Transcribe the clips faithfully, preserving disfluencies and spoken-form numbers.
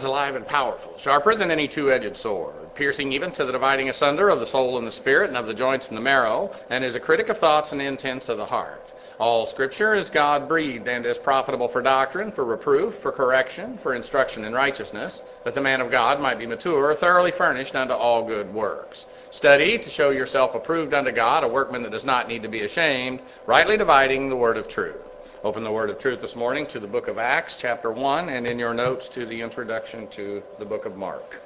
alive and powerful, sharper than any two-edged sword, piercing even to the dividing asunder of the soul and the spirit, and of the joints and the marrow, and is a critic of thoughts and intents of the heart. All Scripture is God-breathed, and is profitable for doctrine, for reproof, for correction, for instruction in righteousness, that the man of God might be mature, thoroughly furnished unto all good works. Study to show yourself approved unto God, a workman that does not need to be ashamed, rightly dividing the word of truth. Open the word of truth this morning to the book of Acts, chapter one, and in your notes to the introduction to the book of Mark.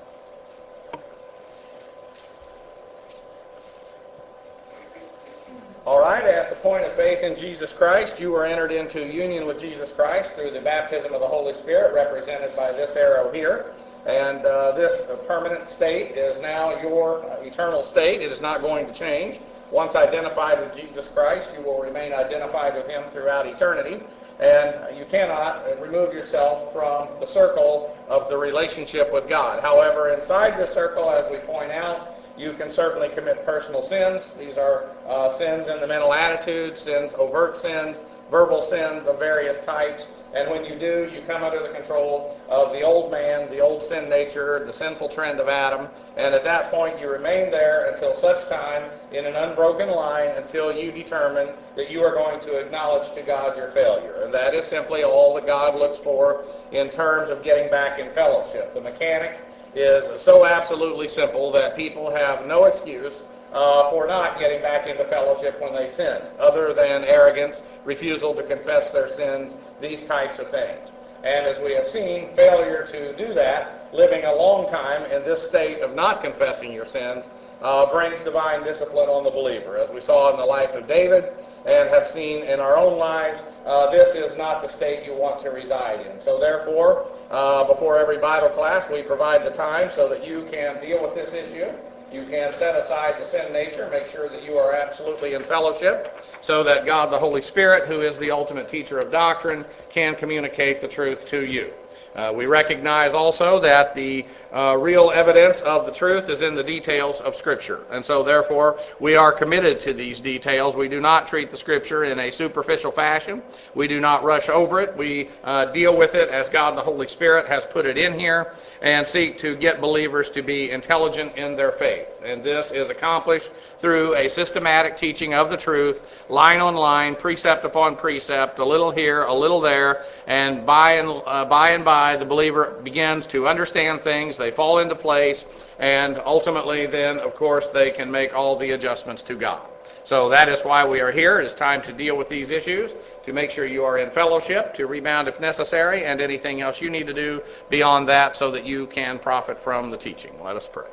All right, at the point of faith in Jesus Christ, you were entered into union with Jesus Christ through the baptism of the Holy Spirit, represented by this arrow here. And uh, this uh, permanent state is now your uh, eternal state. It is not going to change. Once identified with Jesus Christ, you will remain identified with Him throughout eternity. And you cannot remove yourself from the circle of the relationship with God. However, inside this circle, as we point out, you can certainly commit personal sins. These are uh, sins in the mental attitude, sins, overt sins, verbal sins of various types. And when you do, you come under the control of the old man, the old sin nature, the sinful trend of Adam. And at that point, you remain there until such time, in an unbroken line, until you determine that you are going to acknowledge to God your failure. And that is simply all that God looks for in terms of getting back in fellowship. The mechanic is so absolutely simple that people have no excuse uh, for not getting back into fellowship when they sin, other than arrogance, refusal to confess their sins, these types of things. And as we have seen, failure to do that, living a long time in this state of not confessing your sins, uh, brings divine discipline on the believer. As we saw in the life of David and have seen in our own lives, uh, this is not the state you want to reside in. So therefore, uh, before every Bible class, we provide the time so that you can deal with this issue. You can set aside the sin nature, make sure that you are absolutely in fellowship, so that God the Holy Spirit, who is the ultimate teacher of doctrine, can communicate the truth to you. Uh, we recognize also that the uh, real evidence of the truth is in the details of Scripture. And so, therefore, we are committed to these details. We do not treat the Scripture in a superficial fashion. We do not rush over it. We uh, deal with it as God the Holy Spirit has put it in here and seek to get believers to be intelligent in their faith. And this is accomplished through a systematic teaching of the truth, line on line, precept upon precept, a little here, a little there, and by and, uh, by and by, the believer begins to understand things, they fall into place, and ultimately then, of course, they can make all the adjustments to God. So that is why we are here. It is time to deal with these issues, to make sure you are in fellowship, to rebound if necessary, and anything else you need to do beyond that so that you can profit from the teaching. Let us pray.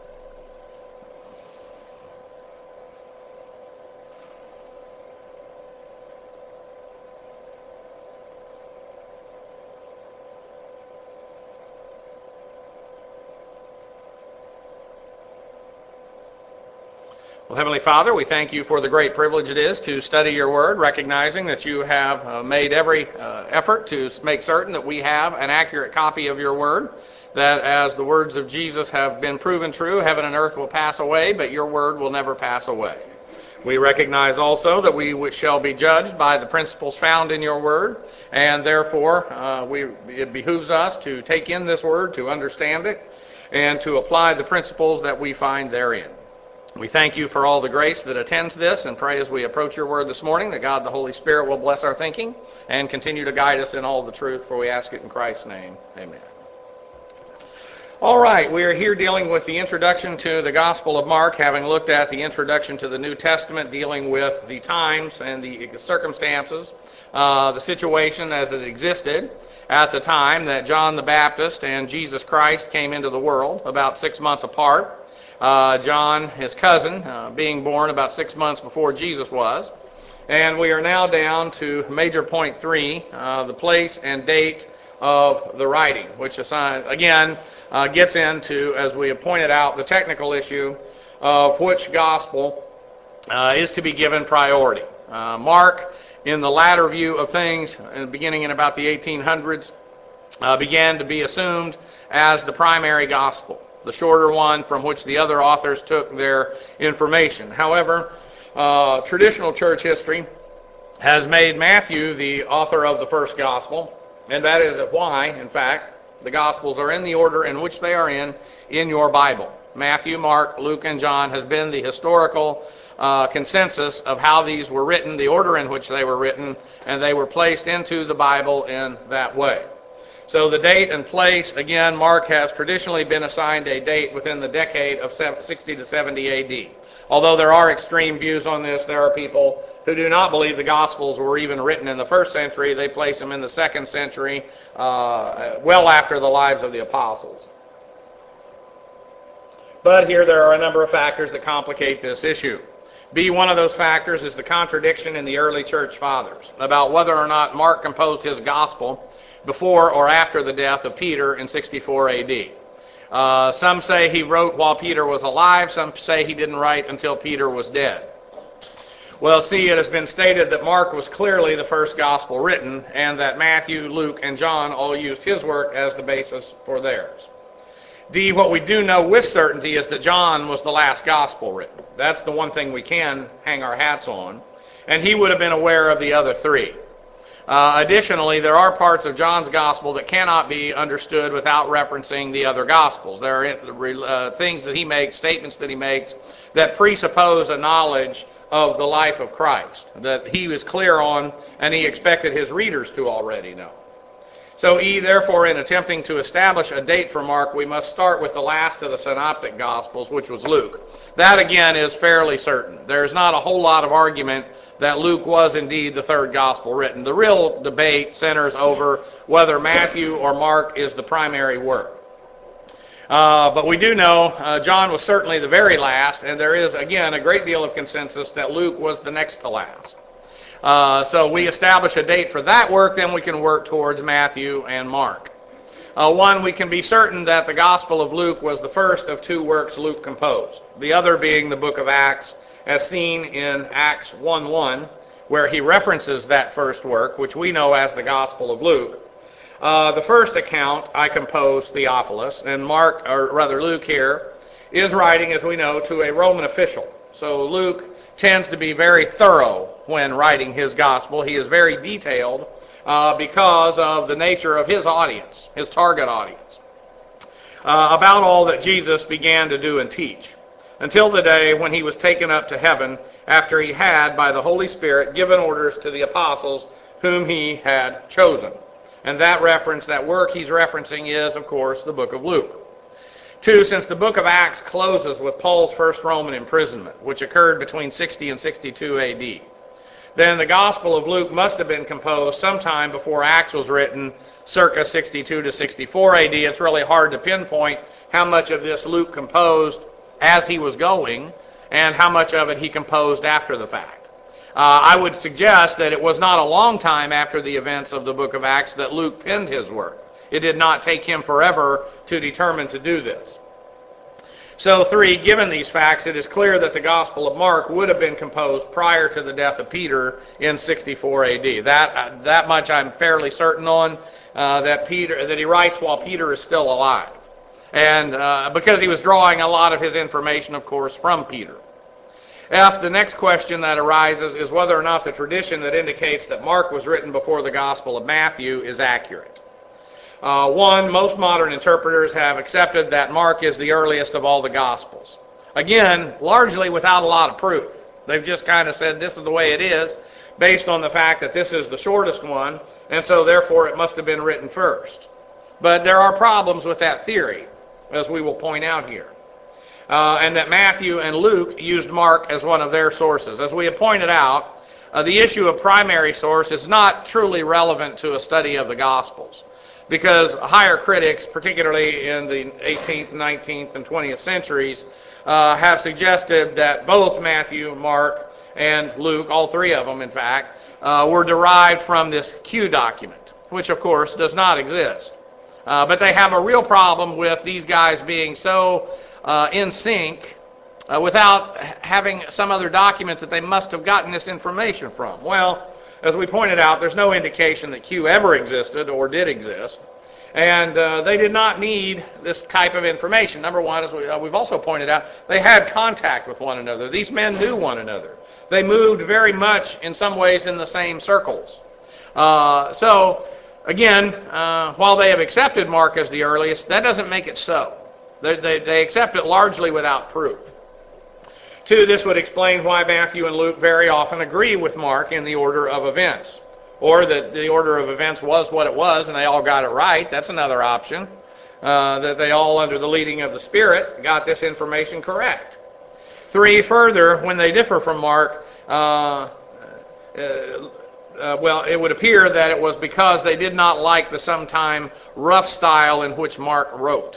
Well, Heavenly Father, we thank you for the great privilege it is to study your word, recognizing that you have uh, made every uh, effort to make certain that we have an accurate copy of your word, that as the words of Jesus have been proven true, heaven and earth will pass away, but your word will never pass away. We recognize also that we shall be judged by the principles found in your word, and therefore uh, we, it behooves us to take in this word, to understand it, and to apply the principles that we find therein. We thank you for all the grace that attends this, and pray as we approach your word this morning that God the Holy Spirit will bless our thinking and continue to guide us in all the truth, for we ask it in Christ's name. Amen. All right, we are here dealing with the introduction to the Gospel of Mark, having looked at the introduction to the New Testament, dealing with the times and the circumstances, uh, the situation as it existed at the time that John the Baptist and Jesus Christ came into the world, about six months apart. Uh, John, his cousin, uh, being born about six months before Jesus was. And we are now down to major point three, uh, the place and date of the writing, which assign, again uh, gets into, as we have pointed out, the technical issue of which gospel uh, is to be given priority. Uh, Mark, in the latter view of things, uh, beginning in about the eighteen hundreds, uh, began to be assumed as the primary gospel, the shorter one from which the other authors took their information. However, uh, traditional church history has made Matthew the author of the first gospel, and that is why, in fact, The Gospels are in the order in which they are in in your Bible. Matthew, Mark, Luke, and John has been the historical uh, consensus of how these were written, the order in which they were written, and they were placed into the Bible in that way. So the date and place, again, Mark has traditionally been assigned a date within the decade of sixty to seventy A D. Although there are extreme views on this, there are people who do not believe the Gospels were even written in the first century. They place them in the second century, uh, well after the lives of the apostles. But here there are a number of factors that complicate this issue. B, one of those factors is the contradiction in the early church fathers about whether or not Mark composed his gospel before or after the death of Peter in sixty-four A D. Uh, some say he wrote while Peter was alive. Some say he didn't write until Peter was dead. Well, see, it has been stated that Mark was clearly the first gospel written, and that Matthew, Luke, and John all used his work as the basis for theirs. D, what we do know with certainty is that John was the last gospel written. That's the one thing we can hang our hats on. And he would have been aware of the other three. Uh, additionally, there are parts of John's gospel that cannot be understood without referencing the other gospels. There are uh, things that he makes, statements that he makes, that presuppose a knowledge of the life of Christ, that he was clear on and he expected his readers to already know. So E, therefore, in attempting to establish a date for Mark, we must start with the last of the synoptic gospels, which was Luke. That, again, is fairly certain. There's not a whole lot of argument that Luke was indeed the third gospel written. The real debate centers over whether Matthew or Mark is the primary work. Uh, but we do know uh, John was certainly the very last, and there is, again, a great deal of consensus that Luke was the next to last. Uh, so we establish a date for that work, then we can work towards Matthew and Mark. Uh, one, we can be certain that the Gospel of Luke was the first of two works Luke composed, the other being the book of Acts, as seen in Acts one one, where he references that first work, which we know as the Gospel of Luke. Uh, the first account I composed, Theophilus, and Mark, or rather Luke here, is writing, as we know, to a Roman official. So Luke tends to be very thorough when writing his gospel. He is very detailed uh, because of the nature of his audience, his target audience, uh, about all that Jesus began to do and teach, until the day when he was taken up to heaven after he had, by the Holy Spirit, given orders to the apostles whom he had chosen. And that reference, that work he's referencing is, of course, the book of Luke. Two, since the book of Acts closes with Paul's first Roman imprisonment, which occurred between sixty and sixty-two A D, then the Gospel of Luke must have been composed sometime before Acts was written, circa sixty-two to sixty-four A D. It's really hard to pinpoint how much of this Luke composed as he was going and how much of it he composed after the fact. Uh, I would suggest that it was not a long time after the events of the book of Acts that Luke penned his work. It did not take him forever to determine to do this. So, three, given these facts, it is clear that the Gospel of Mark would have been composed prior to the death of Peter in sixty-four A D. That uh, that much I'm fairly certain on, uh, that Peter that he writes while Peter is still alive, and uh, because he was drawing a lot of his information, of course, from Peter. F, the next question that arises is whether or not the tradition that indicates that Mark was written before the Gospel of Matthew is accurate. Uh, one, most modern interpreters have accepted that Mark is the earliest of all the Gospels. Again, largely without a lot of proof. They've just kind of said this is the way it is, based on the fact that this is the shortest one, and so therefore it must have been written first. But there are problems with that theory, as we will point out here. Uh, and that Matthew and Luke used Mark as one of their sources. As we have pointed out, uh, the issue of primary source is not truly relevant to a study of the Gospels, because higher critics, particularly in the eighteenth, nineteenth, and twentieth centuries, uh, have suggested that both Matthew, Mark, and Luke, all three of them in fact, uh, were derived from this Q document, which of course does not exist. Uh, but they have a real problem with these guys being so uh, in sync uh, without having some other document that they must have gotten this information from. Well, as we pointed out, there's no indication that Q ever existed or did exist. And uh, they did not need this type of information. Number one, as we, uh, we've also pointed out, they had contact with one another. These men knew one another. They moved very much, in some ways, in the same circles. Uh, so Again, uh, while they have accepted Mark as the earliest, that doesn't make it so. They, they, they accept it largely without proof. Two, this would explain why Matthew and Luke very often agree with Mark in the order of events. Or that the order of events was what it was and they all got it right. That's another option. Uh, that they all, under the leading of the Spirit, got this information correct. Three, further, when they differ from Mark, uh, uh, Uh, well, it would appear that it was because they did not like the sometime rough style in which Mark wrote.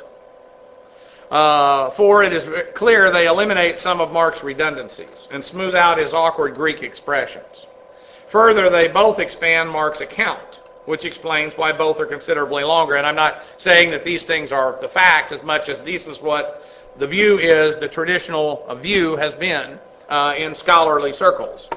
Uh, four, it is clear they eliminate some of Mark's redundancies and smooth out his awkward Greek expressions. Further, they both expand Mark's account, which explains why both are considerably longer. And I'm not saying that these things are the facts as much as this is what the view is, the traditional view has been uh, in scholarly circles.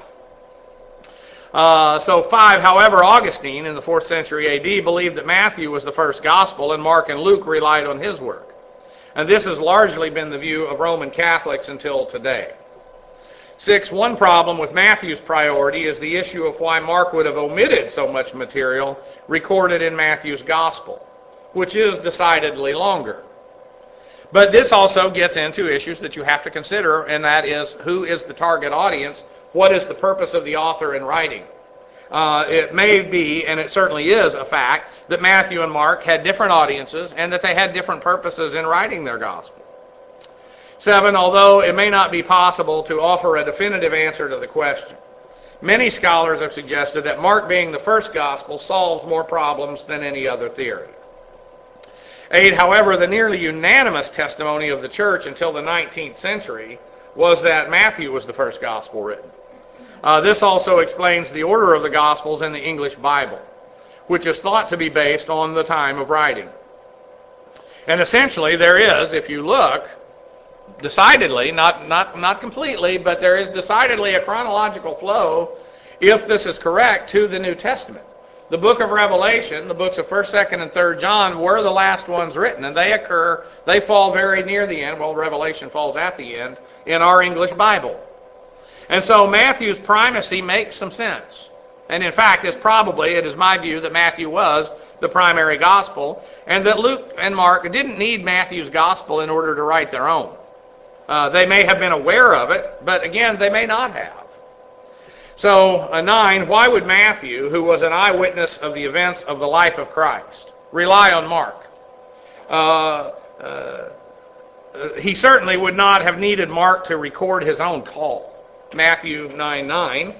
Uh, so five, however, Augustine in the fourth century A D believed that Matthew was the first gospel and Mark and Luke relied on his work. And this has largely been the view of Roman Catholics until today. Six, one problem with Matthew's priority is the issue of why Mark would have omitted so much material recorded in Matthew's gospel, which is decidedly longer. But this also gets into issues that you have to consider, and that is, who is the target audience? What is the purpose of the author in writing? Uh, it may be, and it certainly is a fact, that Matthew and Mark had different audiences and that they had different purposes in writing their gospel. Seven, although it may not be possible to offer a definitive answer to the question, many scholars have suggested that Mark being the first gospel solves more problems than any other theory. Eight, however, the nearly unanimous testimony of the church until the nineteenth century was that Matthew was the first gospel written. Uh, this also explains the order of the Gospels in the English Bible, which is thought to be based on the time of writing. And essentially there is, if you look, decidedly, not, not, not completely, but there is decidedly a chronological flow, if this is correct, to the New Testament. The book of Revelation, the books of first, second, and third John were the last ones written, and they occur, they fall very near the end, well, Revelation falls at the end, in our English Bible. And so Matthew's primacy makes some sense. And in fact, it's probably, it is my view, that Matthew was the primary gospel, and that Luke and Mark didn't need Matthew's gospel in order to write their own. Uh, they may have been aware of it, but again, they may not have. So, uh, nine, why would Matthew, who was an eyewitness of the events of the life of Christ, rely on Mark? Uh, uh, he certainly would not have needed Mark to record his own call. Matthew nine nine.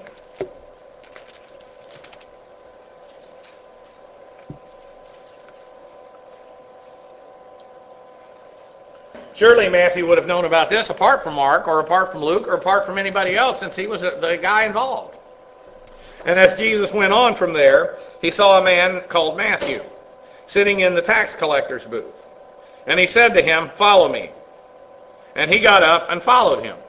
Surely Matthew would have known about this apart from Mark, or apart from Luke, or apart from anybody else, since he was the guy involved. And as Jesus went on from there, he saw a man called Matthew sitting in the tax collector's booth. And he said to him, "Follow me." And he got up and followed him.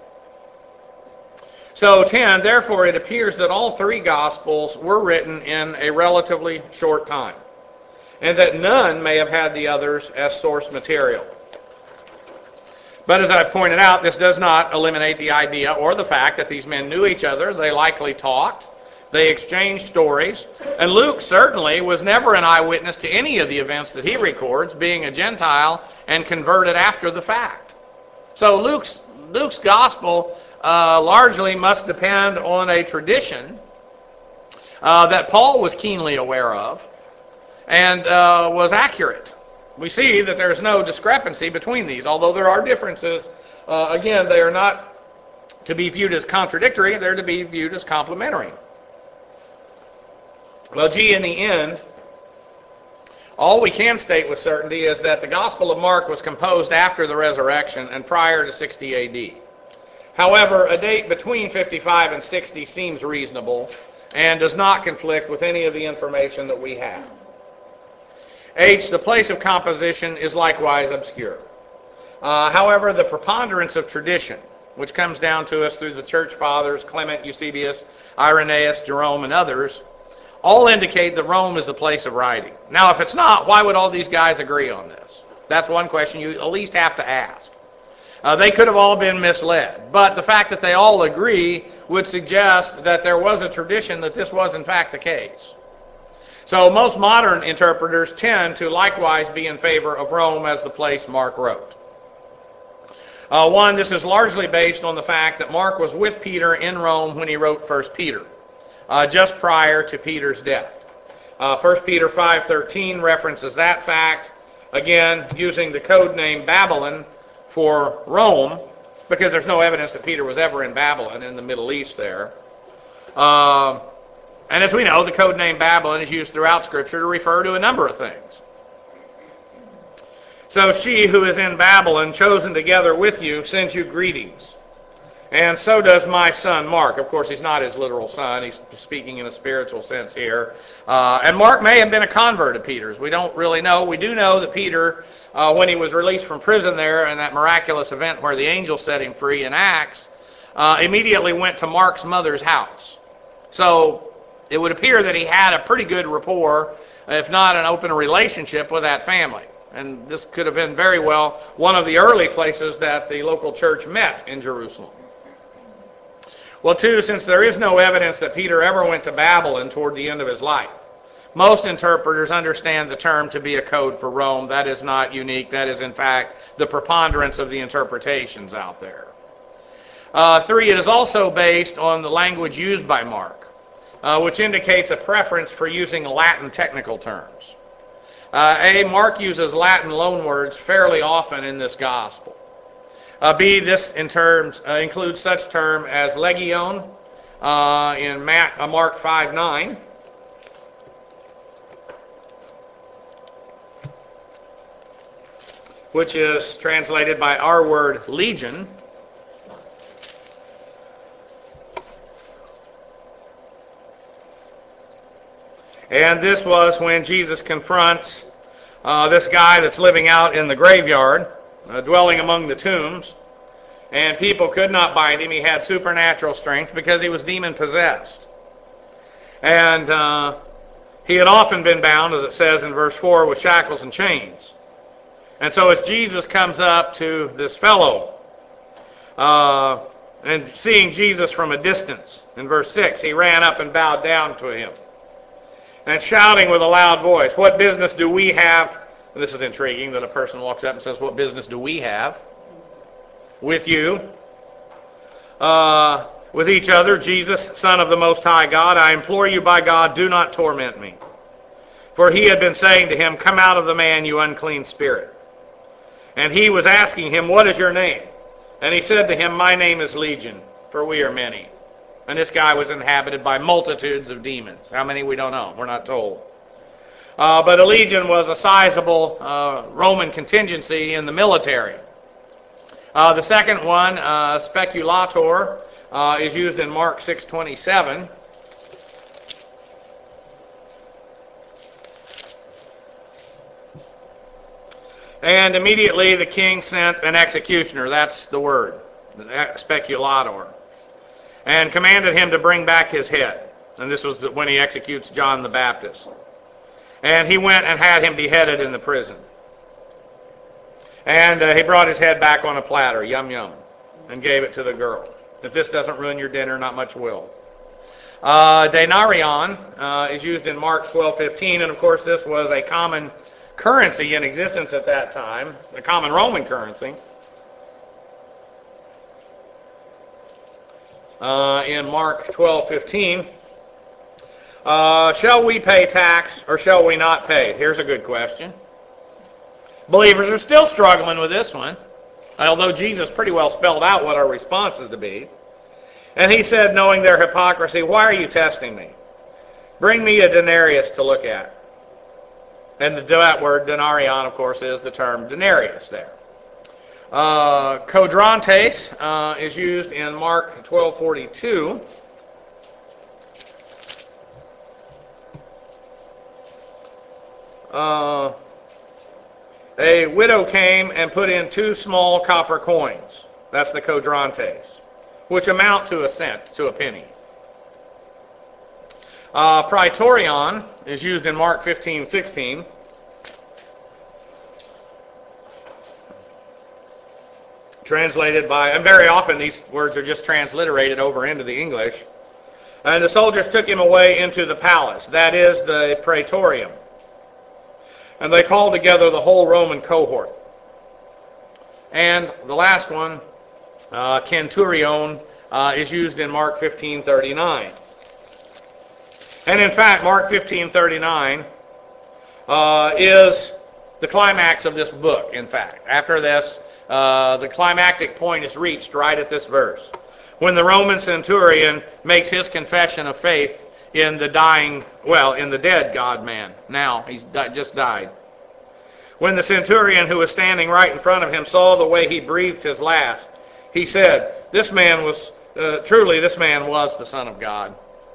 So ten, therefore it appears that all three Gospels were written in a relatively short time, and that none may have had the others as source material. But as I pointed out, this does not eliminate the idea or the fact that these men knew each other. They likely talked. They exchanged stories. And Luke certainly was never an eyewitness to any of the events that he records, being a Gentile and converted after the fact. So Luke's, Luke's gospel uh, largely must depend on a tradition uh, that Paul was keenly aware of and uh, was accurate. We see that there's no discrepancy between these, although there are differences. Uh, again, they are not to be viewed as contradictory, they're to be viewed as complementary. Well, gee, in the end, all we can state with certainty is that the Gospel of Mark was composed after the resurrection and prior to sixty A D. However, a date between fifty-five and sixty seems reasonable and does not conflict with any of the information that we have. H, the place of composition is likewise obscure. Uh, however, the preponderance of tradition, which comes down to us through the church fathers, Clement, Eusebius, Irenaeus, Jerome, and others, all indicate that Rome is the place of writing. Now, if it's not, why would all these guys agree on this? That's one question you at least have to ask. Uh, they could have all been misled, but the fact that they all agree would suggest that there was a tradition that this was in fact the case. So most modern interpreters tend to likewise be in favor of Rome as the place Mark wrote. Uh, one, this is largely based on the fact that Mark was with Peter in Rome when he wrote First Peter, uh, just prior to Peter's death. Uh, First Peter five thirteen references that fact, again, using the code name Babylon for Rome, because there's no evidence that Peter was ever in Babylon in the Middle East there. Uh, and as we know, the code name Babylon is used throughout Scripture to refer to a number of things. So she who is in Babylon, chosen together with you, sends you greetings. And so does my son Mark. Of course, he's not his literal son. He's speaking in a spiritual sense here. Uh, and Mark may have been a convert of Peter's. We don't really know. We do know that Peter, uh, when he was released from prison there in that miraculous event where the angel set him free in Acts, uh, immediately went to Mark's mother's house. So it would appear that he had a pretty good rapport, if not an open relationship, with that family. And this could have been very well one of the early places that the local church met in Jerusalem. Well, two, since there is no evidence that Peter ever went to Babylon toward the end of his life, most interpreters understand the term to be a code for Rome. That is not unique. That is, in fact, the preponderance of the interpretations out there. Uh, three, it is also based on the language used by Mark, uh, which indicates a preference for using Latin technical terms. Uh, A, Mark uses Latin loanwords fairly often in this gospel. Uh, B, this in terms uh, includes such term as legion uh, in Matt, uh, Mark five nine. Which is translated by our word legion. And this was when Jesus confronts uh, this guy that's living out in the graveyard, uh, dwelling among the tombs, and people could not bind him. He had supernatural strength because he was demon-possessed. And uh, he had often been bound, as it says in verse four, with shackles and chains. And so as Jesus comes up to this fellow, uh, and seeing Jesus from a distance, in verse six, he ran up and bowed down to him. And shouting with a loud voice, "What business do we have?" And this is intriguing that a person walks up and says, "What business do we have with you?" Uh, with each other, Jesus, Son of the Most High God, I implore you by God, do not torment me. For he had been saying to him, "Come out of the man, you unclean spirit." And he was asking him, "What is your name?" And he said to him, "My name is Legion, for we are many." And this guy was inhabited by multitudes of demons. How many, we don't know. We're not told. Uh, but a legion was a sizable uh, Roman contingency in the military. Uh, the second one, uh, speculator, uh, is used in Mark six twenty-seven. And immediately the king sent an executioner, that's the word, the speculator, and commanded him to bring back his head. And this was when he executes John the Baptist. And he went and had him beheaded in the prison. And uh, he brought his head back on a platter, yum yum, and gave it to the girl. If this doesn't ruin your dinner, not much will. Uh, denarion uh, is used in Mark twelve fifteen, and of course this was a common currency in existence at that time, a common Roman currency. Uh, in Mark twelve fifteen, uh, shall we pay tax or shall we not pay? Here's a good question. Believers are still struggling with this one, although Jesus pretty well spelled out what our response is to be. And he said, knowing their hypocrisy, "Why are you testing me? Bring me a denarius to look at." And the, that word, denarion, of course, is the term denarius there. Uh, Kodrantes uh, is used in Mark twelve forty-two. Uh, a widow came and put in two small copper coins. That's the Kodrantes, which amount to a cent, to a penny. Uh, praetorion is used in Mark fifteen sixteen. Translated by, and very often these words are just transliterated over into the English. And the soldiers took him away into the palace, that is, the praetorium. And they called together the whole Roman cohort. And the last one, uh, centurion, uh, is used in Mark fifteen thirty-nine. And in fact, Mark fifteen thirty-nine uh, is the climax of this book, in fact. After this, uh, the climactic point is reached right at this verse, when the Roman centurion makes his confession of faith in the dying, well, in the dead God-man. Now, he's just died. When the centurion who was standing right in front of him saw the way he breathed his last, he said, this man was, uh, truly this man was the Son of God.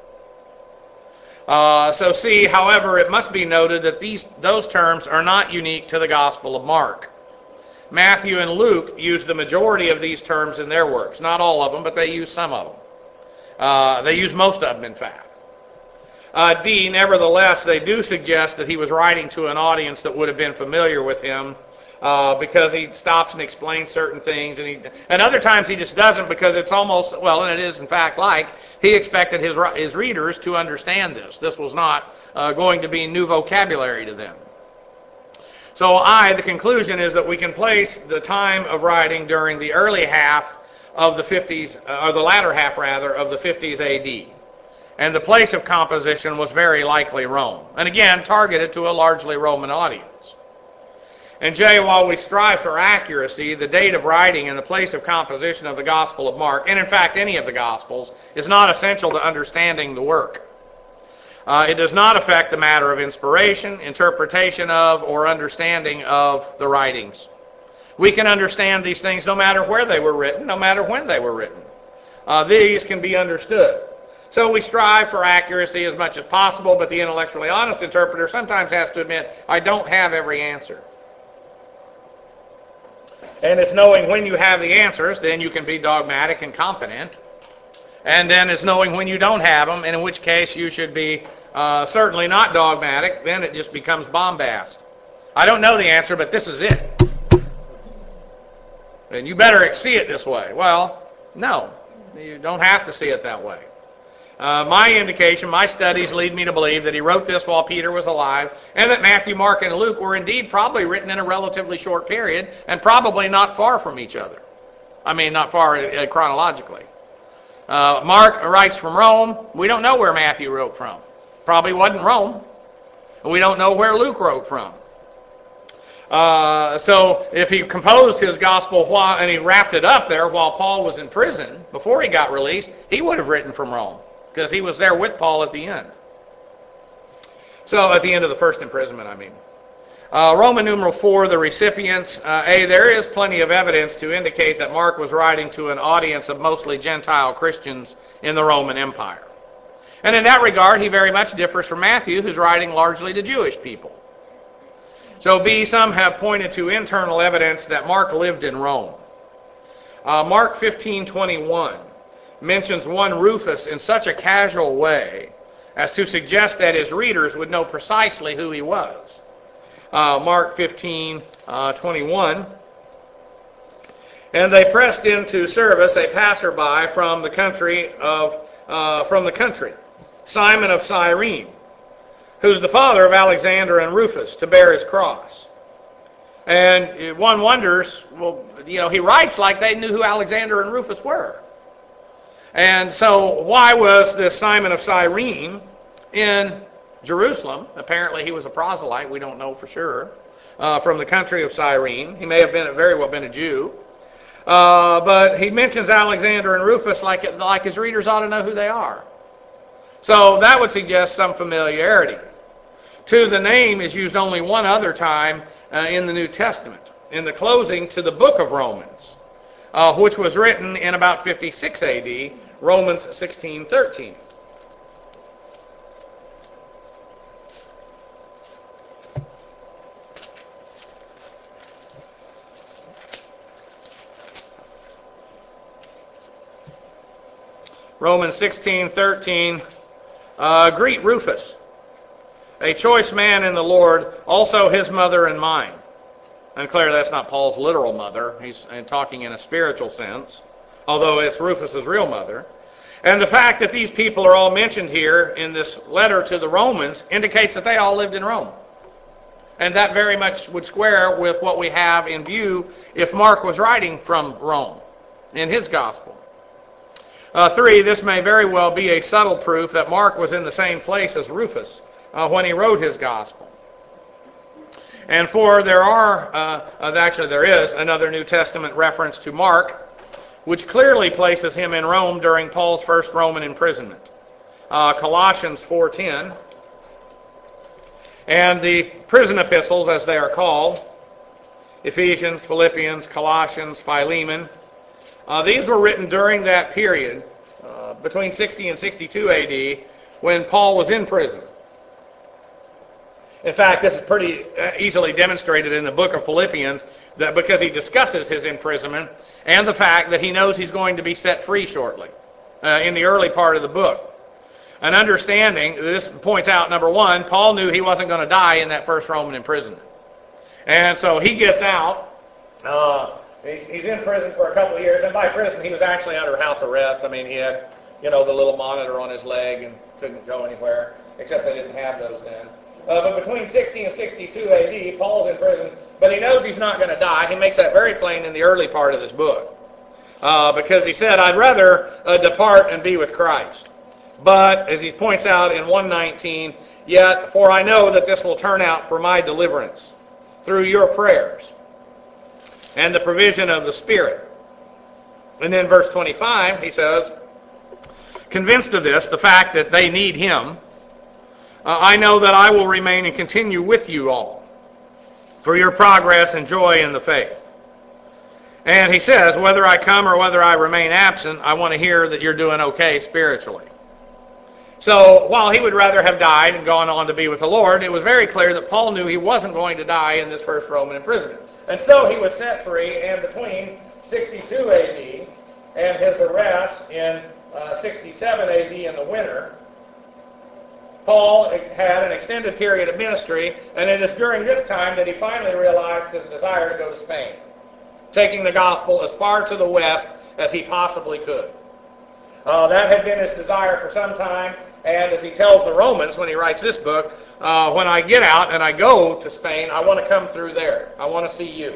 Uh, so see, however, it must be noted that these those terms are not unique to the Gospel of Mark. Matthew and Luke use the majority of these terms in their works. Not all of them, but they use some of them. Uh, they use most of them, in fact. Uh, D, nevertheless, they do suggest that he was writing to an audience that would have been familiar with him, uh, because he stops and explains certain things, and he, and other times he just doesn't, because it's almost, well, and it is in fact like, he expected his, his readers to understand this. This was not uh, going to be new vocabulary to them. So I, the conclusion is that we can place the time of writing during the early half of the fifties, or the latter half rather, of the fifties A D. And the place of composition was very likely Rome. And again, targeted to a largely Roman audience. And J, while we strive for accuracy, the date of writing and the place of composition of the Gospel of Mark, and in fact any of the Gospels, is not essential to understanding the work. Uh, it does not affect the matter of inspiration, interpretation of, or understanding of the writings. We can understand these things no matter where they were written, no matter when they were written. Uh, these can be understood. So we strive for accuracy as much as possible, but the intellectually honest interpreter sometimes has to admit, I don't have every answer. And it's knowing when you have the answers, then you can be dogmatic and confident. And then it's knowing when you don't have them, and in which case you should be uh, certainly not dogmatic. Then it just becomes bombast. I don't know the answer, but this is it. And you better see it this way. Well, no, you don't have to see it that way. Uh, my indication, my studies lead me to believe that he wrote this while Peter was alive, and that Matthew, Mark, and Luke were indeed probably written in a relatively short period, and probably not far from each other. I mean, not far uh, chronologically. Uh, Mark writes from Rome. We don't know where Matthew wrote from. Probably wasn't Rome. We don't know where Luke wrote from. Uh, so if he composed his gospel while, and he wrapped it up there while Paul was in prison, before he got released, he would have written from Rome, because he was there with Paul at the end. So at the end of the first imprisonment, I mean. Uh, Roman numeral four, the recipients. Uh, A, there is plenty of evidence to indicate that Mark was writing to an audience of mostly Gentile Christians in the Roman Empire. And in that regard, he very much differs from Matthew, who's writing largely to Jewish people. So B, some have pointed to internal evidence that Mark lived in Rome. Uh, Mark fifteen twenty-one mentions one Rufus in such a casual way as to suggest that his readers would know precisely who he was. Uh, Mark fifteen twenty-one, and they pressed into service a passerby from the country of uh, from the country, Simon of Cyrene, who's the father of Alexander and Rufus, to bear his cross. And one wonders, well, you know, he writes like they knew who Alexander and Rufus were. And so why was this Simon of Cyrene in Jerusalem? Apparently he was a proselyte, we don't know for sure, uh, from the country of Cyrene. He may have been very well been a Jew. Uh, but he mentions Alexander and Rufus like, it, like his readers ought to know who they are. So that would suggest some familiarity. To the name is used only one other time uh, in the New Testament, in the closing to the book of Romans, uh, which was written in about fifty-six A D, Romans sixteen thirteen. Romans sixteen thirteen, uh, greet Rufus, a choice man in the Lord, also his mother and mine. And clearly that's not Paul's literal mother. He's talking in a spiritual sense, although it's Rufus's real mother. And the fact that these people are all mentioned here in this letter to the Romans indicates that they all lived in Rome. And that very much would square with what we have in view if Mark was writing from Rome in his gospel. Uh, three, this may very well be a subtle proof that Mark was in the same place as Rufus uh, when he wrote his gospel. And four, there are, uh, actually there is another New Testament reference to Mark, which clearly places him in Rome during Paul's first Roman imprisonment. Uh, Colossians four ten. And the prison epistles, as they are called, Ephesians, Philippians, Colossians, Philemon, uh, these were written during that period, uh, between sixty and sixty-two A D, when Paul was in prison. In fact, this is pretty easily demonstrated in the book of Philippians, that because he discusses his imprisonment and the fact that he knows he's going to be set free shortly uh, in the early part of the book. An understanding, this points out, number one, Paul knew he wasn't going to die in that first Roman imprisonment. And so he gets out. Uh, he's, he's in prison for a couple of years. And by prison, he was actually under house arrest. I mean, he had, you know, the little monitor on his leg and couldn't go anywhere, except they didn't have those then. Uh, but between sixty and sixty-two A D, Paul's in prison, but he knows he's not going to die. He makes that very plain in the early part of this book. Uh, because he said, I'd rather uh, depart and be with Christ. But, as he points out in one nineteen, yet, for I know that this will turn out for my deliverance through your prayers and the provision of the Spirit. And then verse twenty-five, he says, convinced of this, the fact that they need him, uh, I know that I will remain and continue with you all for your progress and joy in the faith. And he says, whether I come or whether I remain absent, I want to hear that you're doing okay spiritually. So while he would rather have died and gone on to be with the Lord, it was very clear that Paul knew he wasn't going to die in this first Roman imprisonment. And so he was set free, and between sixty-two A D and his arrest in uh, sixty-seven A D in the winter, Paul had an extended period of ministry, and it is during this time that he finally realized his desire to go to Spain, taking the gospel as far to the west as he possibly could. Uh, that had been his desire for some time, and as he tells the Romans when he writes this book, uh, when I get out and I go to Spain, I want to come through there. I want to see you.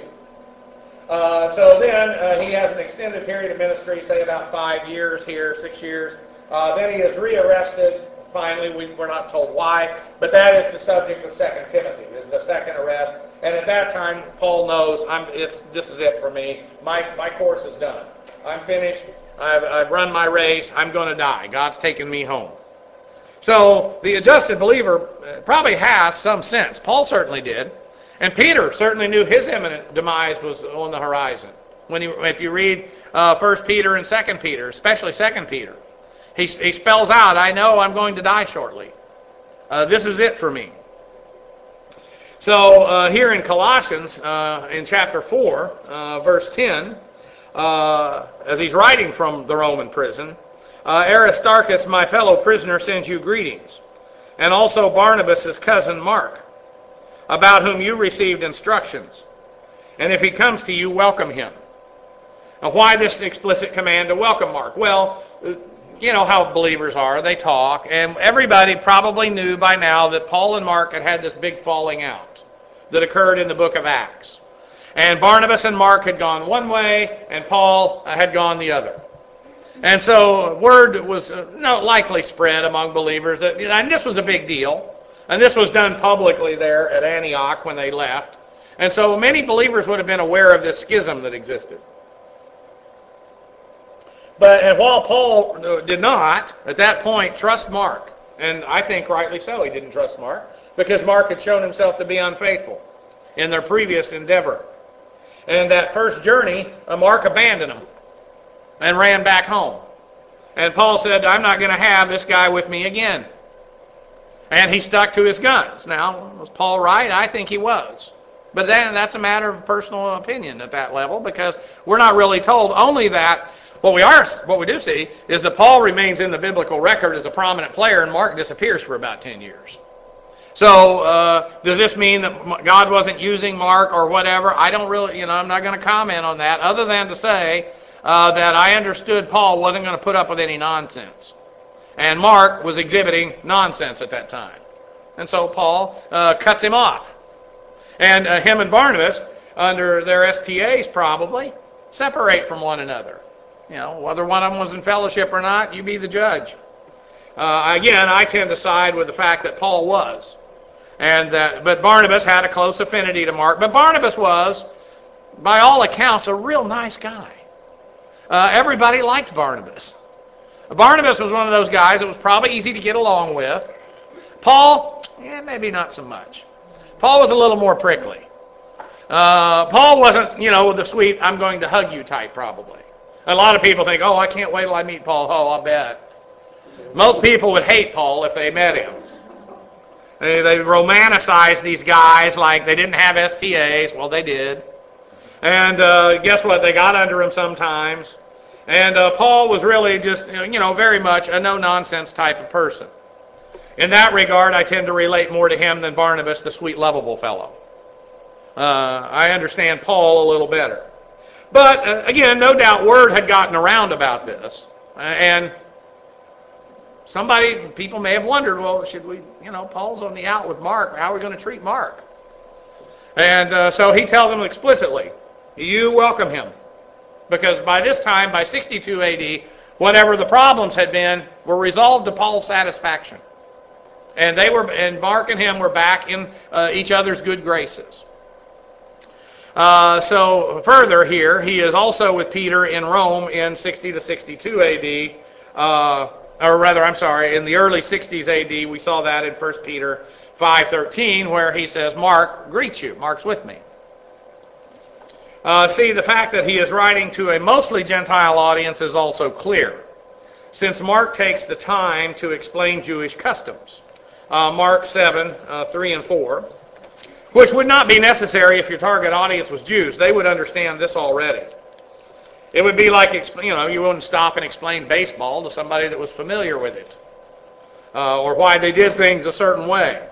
Uh, so then uh, he has an extended period of ministry, say about five years here, six years. Uh, then he is rearrested. Finally, we, we're not told why, but that is the subject of Second Timothy, is the second arrest. And at that time, Paul knows, I'm, it's, this is it for me. My, my course is done. I'm finished. I've, I've run my race. I'm going to die. God's taken me home. So the adjusted believer probably has some sense. Paul certainly did. And Peter certainly knew his imminent demise was on the horizon. When he, if you read uh, First Peter and Second Peter, especially Second Peter, he, he spells out, I know I'm going to die shortly. Uh, this is it for me. So uh, here in Colossians, uh, in chapter four, uh, verse ten, uh, as he's writing from the Roman prison, uh, Aristarchus, my fellow prisoner, sends you greetings, and also Barnabas, his cousin Mark, about whom you received instructions. And if he comes to you, welcome him. Now, why this explicit command to welcome Mark? Well, you know how believers are. They talk, and everybody probably knew by now that Paul and Mark had had this big falling out that occurred in the book of Acts. And Barnabas and Mark had gone one way, and Paul had gone the other. And so word was not likely spread among believers that, and this was a big deal. And this was done publicly there at Antioch when they left. And so many believers would have been aware of this schism that existed. But and while Paul did not, at that point, trust Mark, and I think rightly so, he didn't trust Mark, because Mark had shown himself to be unfaithful in their previous endeavor. And that first journey, Mark abandoned him and ran back home. And Paul said, I'm not going to have this guy with me again. And he stuck to his guns. Now, was Paul right? I think he was. But then that's a matter of personal opinion at that level, because we're not really told. Only that what we are, what we do see is that Paul remains in the biblical record as a prominent player, and Mark disappears for about ten years. So uh, does this mean that God wasn't using Mark or whatever? I don't really, you know, I'm not going to comment on that other than to say uh, that I understood Paul wasn't going to put up with any nonsense. And Mark was exhibiting nonsense at that time. And so Paul uh, cuts him off. And uh, him and Barnabas, under their S T As probably, separate from one another. You know, whether one of them was in fellowship or not, you be the judge. Uh, again, I tend to side with the fact that Paul was. And that, but Barnabas had a close affinity to Mark. But Barnabas was, by all accounts, a real nice guy. Uh, everybody liked Barnabas. Barnabas was one of those guys that was probably easy to get along with. Paul, yeah, maybe not so much. Paul was a little more prickly. Uh, Paul wasn't, you know, the sweet, I'm going to hug you type, probably. A lot of people think, oh, I can't wait till I meet Paul. Oh, I'll bet. Most people would hate Paul if they met him. They, they romanticize these guys like they didn't have S T As. Well, they did. And uh, guess what? They got under him sometimes. And uh, Paul was really just, you know, very much a no-nonsense type of person. In that regard, I tend to relate more to him than Barnabas, the sweet, lovable fellow. Uh, I understand Paul a little better. But, uh, again, no doubt word had gotten around about this. Uh, and somebody, people may have wondered, well, should we, you know, Paul's on the out with Mark. How are we going to treat Mark? And uh, so he tells them explicitly, you welcome him. Because by this time, by sixty-two A D, whatever the problems had been were resolved to Paul's satisfaction. And they were, and Mark and him were back in uh, each other's good graces. Uh, so further here, he is also with Peter in Rome in sixty to sixty-two A D. Uh, or rather, I'm sorry, in the early sixties A D, we saw that in First Peter five thirteen, where he says, Mark greets you. Mark's with me. Uh, see, the fact that he is writing to a mostly Gentile audience is also clear, since Mark takes the time to explain Jewish customs. Uh, Mark seven, uh, three and four, which would not be necessary if your target audience was Jews. They would understand this already. It would be like, you know, you wouldn't stop and explain baseball to somebody that was familiar with it, uh, or why they did things a certain way.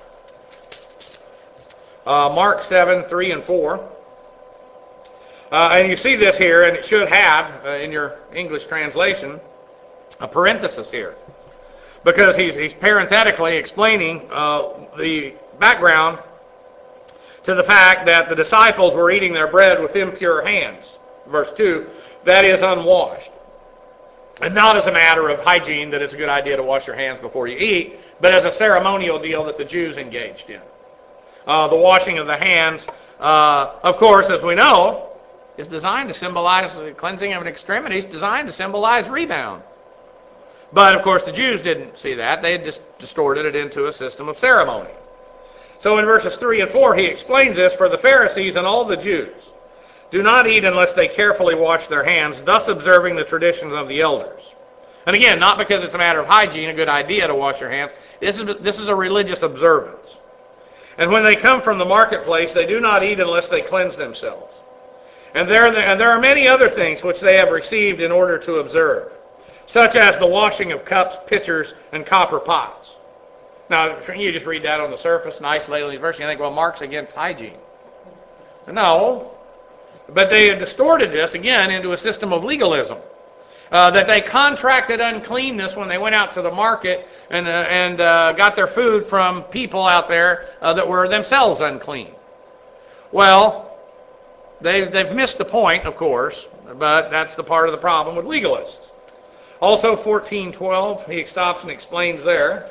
Uh, Mark seven, three and four. Uh, and you see this here, and it should have, uh, in your English translation, a parenthesis here. Because he's, he's parenthetically explaining uh, the background to the fact that the disciples were eating their bread with impure hands. Verse two, that is unwashed. And not as a matter of hygiene, that it's a good idea to wash your hands before you eat, but as a ceremonial deal that the Jews engaged in. Uh, the washing of the hands, uh, of course, as we know, is designed to symbolize the cleansing of an extremity, is designed to symbolize rebound. But, of course, the Jews didn't see that. They had just distorted it into a system of ceremony. So in verses three and four, he explains this for the Pharisees and all the Jews. Do not eat unless they carefully wash their hands, thus observing the traditions of the elders. And again, not because it's a matter of hygiene, a good idea to wash your hands. This is, this is a religious observance. And when they come from the marketplace, they do not eat unless they cleanse themselves. And there, and there are many other things which they have received in order to observe, such as the washing of cups, pitchers, and copper pots. Now, you just read that on the surface and isolate these verses, and you think, well, Mark's against hygiene. No. But they had distorted this, again, into a system of legalism. Uh, that they contracted uncleanness when they went out to the market and, uh, and uh, got their food from people out there uh, that were themselves unclean. Well, they, they've missed the point, of course, but that's the part of the problem with legalists. Also, fourteen twelve, he stops and explains there.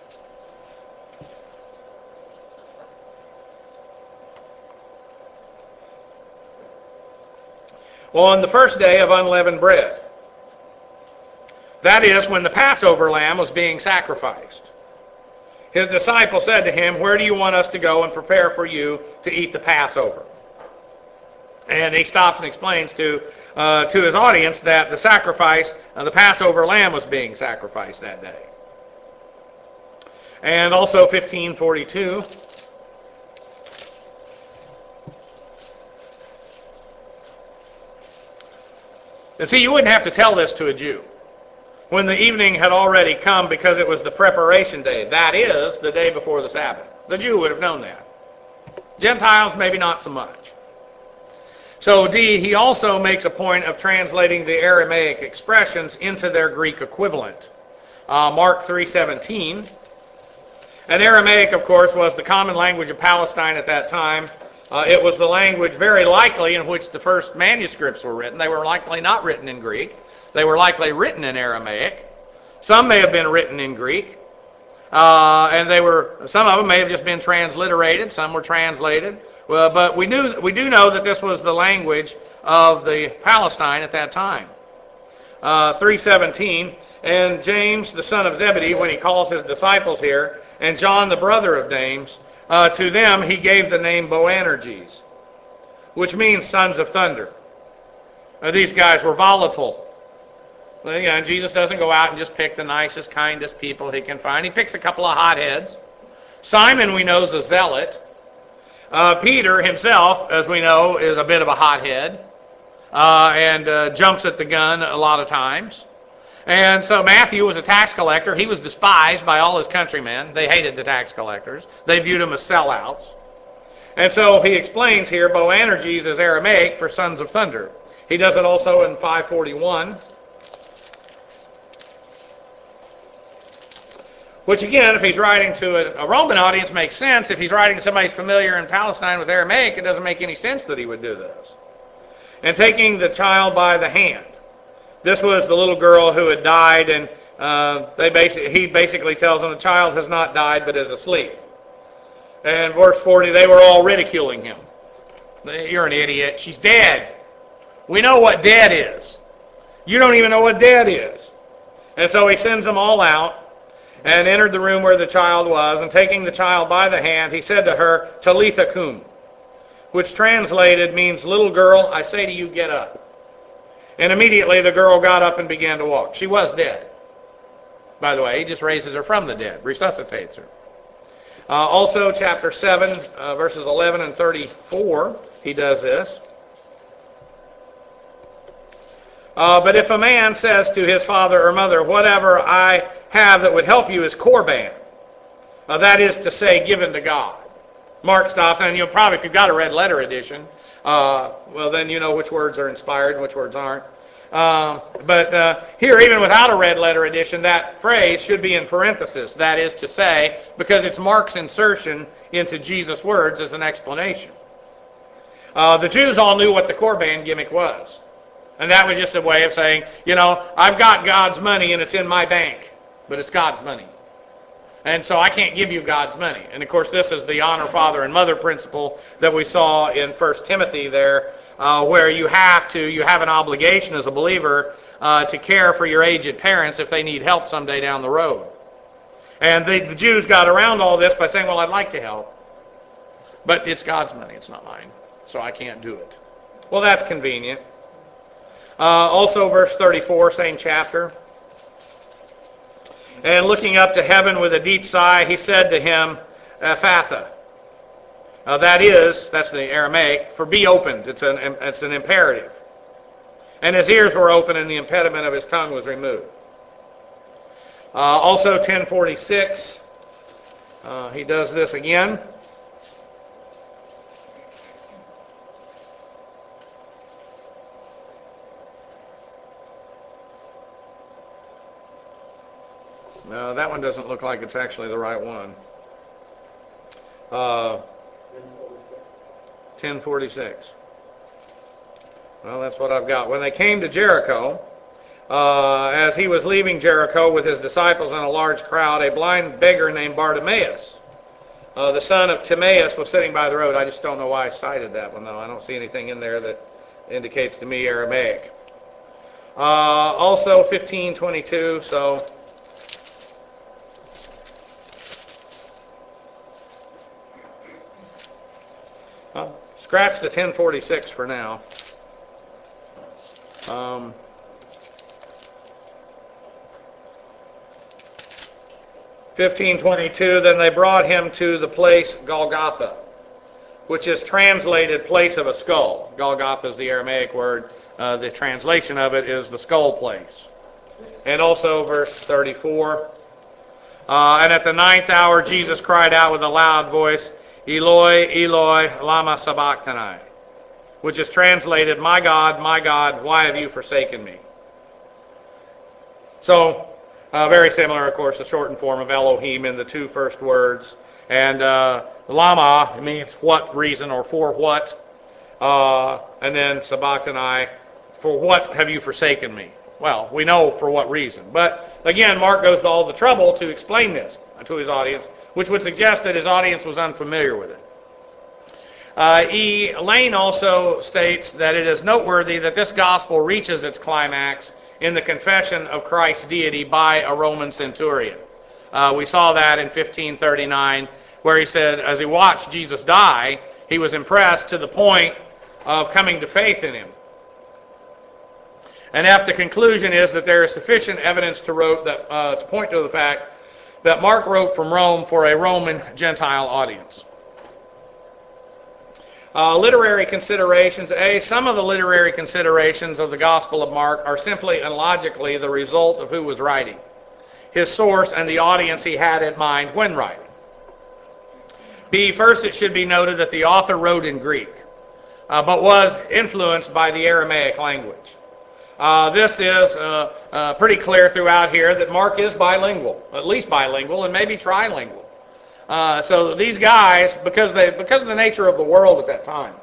Well, on the first day of unleavened bread, that is, when the Passover lamb was being sacrificed, his disciples said to him, where do you want us to go and prepare for you to eat the Passover? And he stops and explains to uh, to his audience that the sacrifice, uh, the Passover lamb was being sacrificed that day. And also fifteen forty-two. And see, you wouldn't have to tell this to a Jew. when the evening had already come, because it was the preparation day. That is, the day before the Sabbath. The Jew would have known that. Gentiles, maybe not so much. So D, he also makes a point of translating the Aramaic expressions into their Greek equivalent. Uh, Mark three seventeen. And Aramaic, of course, was the common language of Palestine at that time. Uh, it was the language very likely in which the first manuscripts were written. They were likely not written in Greek. They were likely written in Aramaic. Some may have been written in Greek. Uh, and they were, some of them may have just been transliterated. Some were translated. Well, but we knew, we do know that this was the language of the Palestine at that time. Uh, three seventeen, and James, the son of Zebedee, when he calls his disciples here, and John, the brother of James, uh, to them he gave the name Boanerges, which means sons of thunder. Uh, these guys were volatile. Well, you know, Jesus doesn't go out and just pick the nicest, kindest people he can find. He picks a couple of hotheads. Simon, we know, is a zealot. Uh, Peter himself, as we know, is a bit of a hothead uh, and uh, jumps at the gun a lot of times. And so Matthew was a tax collector. He was despised by all his countrymen. They hated the tax collectors. They viewed him as sellouts. And so he explains here, Boanerges is Aramaic for sons of thunder. He does it also in five forty-one. Which again, if he's writing to a, a Roman audience, makes sense. If he's writing to somebody who's familiar in Palestine with Aramaic, it doesn't make any sense that he would do this. And taking the child by the hand. This was the little girl who had died, and uh, they basically, he basically tells them the child has not died but is asleep. And verse forty, they were all ridiculing him. You're an idiot. She's dead. We know what dead is. You don't even know what dead is. And so he sends them all out and entered the room where the child was, and taking the child by the hand, he said to her, Talitha cum, which translated means, little girl, I say to you, get up. And immediately the girl got up and began to walk. She was dead. By the way, he just raises her from the dead, resuscitates her. Uh, also, chapter seven, uh, verses eleven and thirty-four, he does this. Uh, but if a man says to his father or mother, whatever I have that would help you is korban, uh, that is to say, given to God. Mark stopped, and you'll probably, if you've got a red letter edition, uh, well, then you know which words are inspired and which words aren't. Uh, but uh, here, even without a red letter edition, that phrase should be in parentheses, that is to say, because it's Mark's insertion into Jesus' words as an explanation. Uh, the Jews all knew what the korban gimmick was. And that was just a way of saying, you know, I've got God's money and it's in my bank, but it's God's money. And so I can't give you God's money. And of course, this is the honor father and mother principle that we saw in First Timothy there, uh, where you have to, you have an obligation as a believer uh, to care for your aged parents if they need help someday down the road. And the, the Jews got around all this by saying, well, I'd like to help, but it's God's money, it's not mine, so I can't do it. Well, that's convenient. Uh, also, verse thirty-four, same chapter. And looking up to heaven with a deep sigh, he said to him, Ephatha. Uh, that is, that's the Aramaic, for be opened. It's an, it's an imperative. And his ears were open and the impediment of his tongue was removed. Uh, also, ten forty-six, uh, he does this again. No, that one doesn't look like it's actually the right one. Uh, ten forty-six. Well, that's what I've got. When they came to Jericho, uh, as he was leaving Jericho with his disciples and a large crowd, a blind beggar named Bartimaeus, uh, the son of Timaeus, was sitting by the road. I just don't know why I cited that one, though. I don't see anything in there that indicates to me Aramaic. Uh, also, fifteen twenty-two, so... Uh, scratch the ten forty-six for now. Um, fifteen twenty-two, then they brought him to the place Golgotha, which is translated place of a skull. Golgotha is the Aramaic word. Uh, the translation of it is the skull place. and also verse thirty-four. Uh, and at the ninth hour, Jesus cried out with a loud voice, Eloi, Eloi, lama sabachthani, which is translated, My God, my God, why have you forsaken me? So, uh, very similar, of course, the shortened form of Elohim in the two first words. And uh, lama means what reason or for what. Uh, and then sabachthani, for what have you forsaken me? Well, we know for what reason. But again, Mark goes to all the trouble to explain this to his audience, which would suggest that his audience was unfamiliar with it. Uh, E. Lane also states that it is noteworthy that this gospel reaches its climax in the confession of Christ's deity by a Roman centurion. Uh, we saw that in fifteen thirty-nine, where he said, as he watched Jesus die, he was impressed to the point of coming to faith in him. And F, the conclusion is that there is sufficient evidence to, wrote that, uh, to point to the fact that Mark wrote from Rome for a Roman Gentile audience. Uh, literary considerations. A, some of the literary considerations of the Gospel of Mark are simply and logically the result of who was writing, his source, and the audience he had in mind when writing. B, first it should be noted that the author wrote in Greek, uh, but was influenced by the Aramaic language. Uh, this is uh, uh, pretty clear throughout here that Mark is bilingual, at least bilingual, and maybe trilingual. Uh, so these guys, because they because of the nature of the world at that time,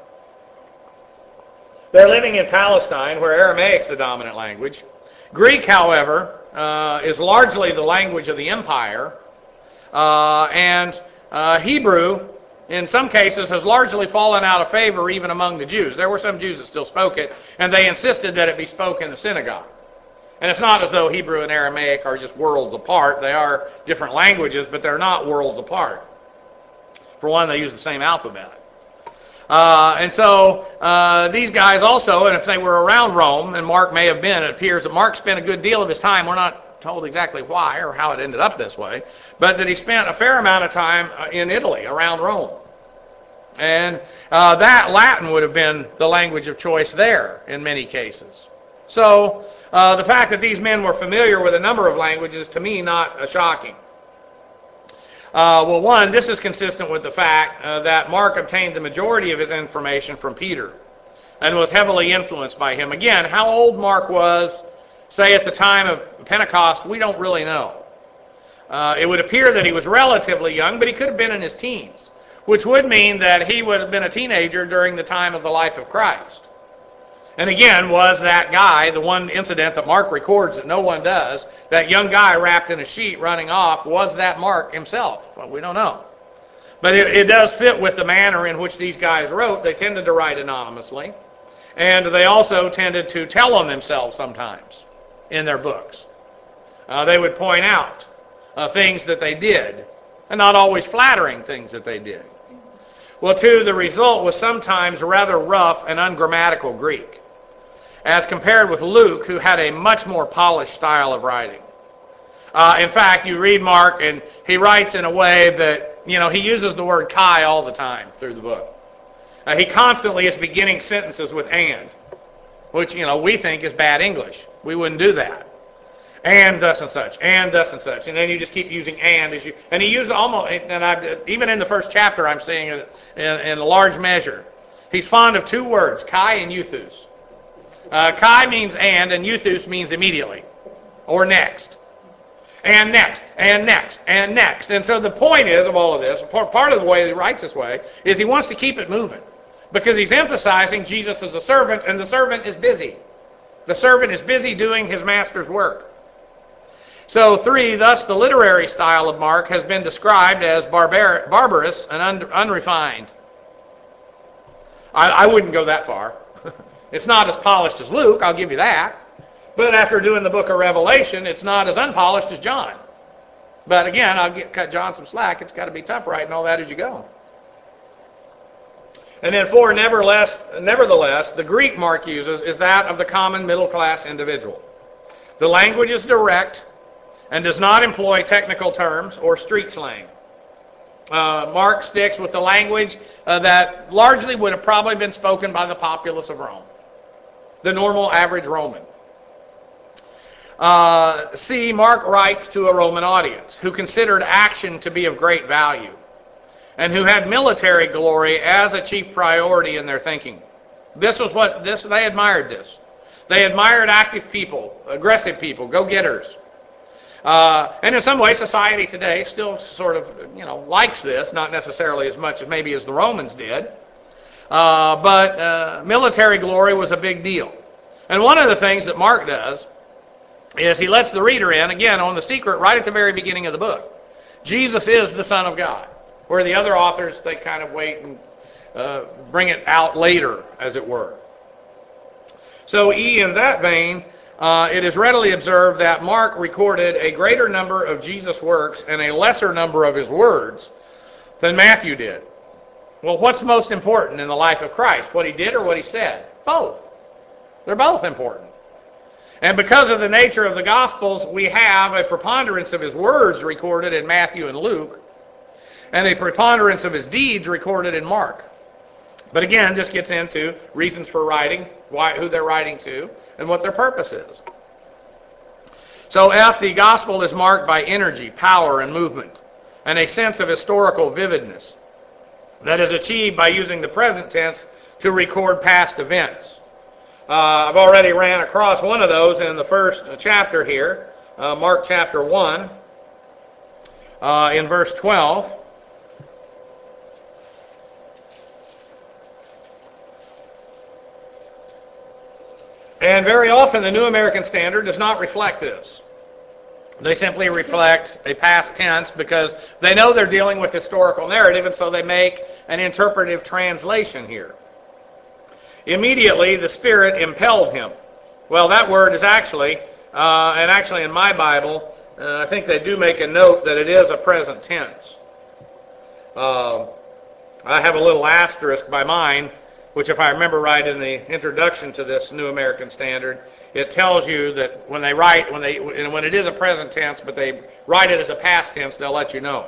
they're living in Palestine, where Aramaic's the dominant language. Greek, however, uh, is largely the language of the empire, uh, and uh, Hebrew, in some cases, has largely fallen out of favor even among the Jews. There were some Jews that still spoke it, and they insisted that it be spoken in the synagogue. And it's not as though Hebrew and Aramaic are just worlds apart. They are different languages, but they're not worlds apart. For one, they use the same alphabet. Uh, and so uh, these guys also, and if they were around Rome, and Mark may have been, it appears that Mark spent a good deal of his time, we're not told exactly why or how it ended up this way, but that he spent a fair amount of time in Italy, around Rome. And uh, that Latin would have been the language of choice there in many cases. So uh, the fact that these men were familiar with a number of languages, to me, not uh, shocking. Uh, well, one, this is consistent with the fact uh, that Mark obtained the majority of his information from Peter and was heavily influenced by him. Again, how old Mark was, say at the time of Pentecost, we don't really know. Uh, it would appear that he was relatively young, but he could have been in his teens, which would mean that he would have been a teenager during the time of the life of Christ. And again, was that guy, the one incident that Mark records that no one does, that young guy wrapped in a sheet running off, was that Mark himself? Well, we don't know. But it, it does fit with the manner in which these guys wrote. They tended to write anonymously. And they also tended to tell on themselves sometimes in their books. Uh, they would point out uh, things that they did, and not always flattering things that they did. Well, too, the result was sometimes rather rough and ungrammatical Greek, as compared with Luke, who had a much more polished style of writing. Uh, in fact, you read Mark, and he writes in a way that, you know, he uses the word kai all the time through the book. Uh, he constantly is beginning sentences with and, which, you know, we think is bad English. We wouldn't do that. And thus and such, and thus and such. And then you just keep using and as you, and he uses almost, and I, even in the first chapter I'm seeing it in, in a large measure. He's fond of two words, kai and euthus. Uh, kai means and, and euthus means immediately, or next. And next, and next, and next. And so the point is of all of this, part of the way he writes this way, is he wants to keep it moving. Because he's emphasizing Jesus as a servant, and the servant is busy. The servant is busy doing his master's work. So, three, thus the literary style of Mark has been described as barbar- barbarous and un- unrefined. I, I wouldn't go that far. It's not as polished as Luke, I'll give you that. But after doing the book of Revelation, it's not as unpolished as John. But again, I'll get, cut John some slack. It's got to be tough writing all that as you go. And then four, nevertheless, nevertheless, the Greek Mark uses is that of the common middle-class individual. The language is direct and does not employ technical terms or street slang. Uh, Mark sticks with the language uh, that largely would have probably been spoken by the populace of Rome, the normal average Roman. Uh, C, Mark writes to a Roman audience who considered action to be of great value and who had military glory as a chief priority in their thinking. This was what this they admired this. They admired active people, aggressive people, go-getters. Uh, and in some ways, society today still sort of, you know, likes this, not necessarily as much as maybe as the Romans did. Uh, but uh, military glory was a big deal. And one of the things that Mark does is he lets the reader in, again, on the secret right at the very beginning of the book. Jesus is the Son of God. Where the other authors, they kind of wait and uh, bring it out later, as it were. So E, in that vein, uh, it is readily observed that Mark recorded a greater number of Jesus' works and a lesser number of his words than Matthew did. Well, what's most important in the life of Christ? What he did or what he said? Both. They're both important. And because of the nature of the Gospels, we have a preponderance of his words recorded in Matthew and Luke, and a preponderance of his deeds recorded in Mark. But again, this gets into reasons for writing, why, who they're writing to, and what their purpose is. So F, the Gospel is marked by energy, power, and movement, and a sense of historical vividness that is achieved by using the present tense to record past events. Uh, I've already ran across one of those in the first chapter here, uh, Mark chapter one, uh, in verse twelve. And very often the New American Standard does not reflect this. They simply reflect a past tense because they know they're dealing with historical narrative, and so they make an interpretive translation here. Immediately the Spirit impelled him. Well, that word is actually, uh, and actually in my Bible, uh, I think they do make a note that it is a present tense. Uh, I have a little asterisk by mine, which if I remember right in the introduction to this New American Standard, it tells you that when they write, when they when it is a present tense, but they write it as a past tense, they'll let you know.